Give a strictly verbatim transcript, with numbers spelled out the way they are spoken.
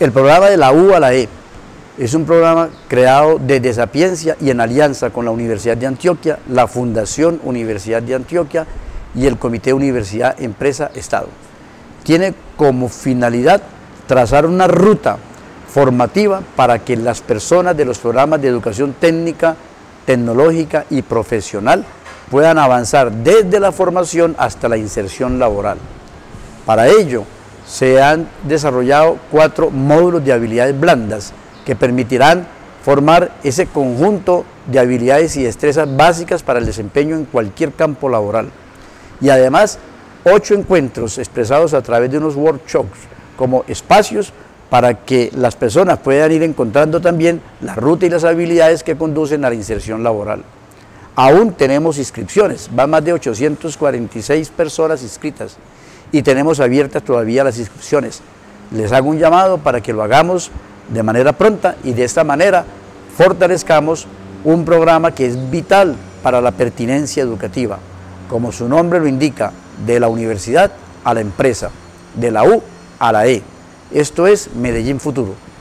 El programa de la U a la E es un programa creado desde Sapiencia y en alianza con la Universidad de Antioquia, la Fundación Universidad de Antioquia y el Comité Universidad Empresa Estado. Tiene como finalidad trazar una ruta formativa para que las personas de los programas de educación técnica, tecnológica y profesional puedan avanzar desde la formación hasta la inserción laboral. Para ello, se han desarrollado cuatro módulos de habilidades blandas que permitirán formar ese conjunto de habilidades y destrezas básicas para el desempeño en cualquier campo laboral. Y además, ocho encuentros expresados a través de unos workshops como espacios para que las personas puedan ir encontrando también la ruta y las habilidades que conducen a la inserción laboral. Aún tenemos inscripciones, van más de ochocientas cuarenta y seis personas inscritas y tenemos abiertas todavía las inscripciones. Les hago un llamado para que lo hagamos de manera pronta y de esta manera fortalezcamos un programa que es vital para la pertinencia educativa, como su nombre lo indica, de la universidad a la empresa, de la U a la E. Esto es Medellín Futuro.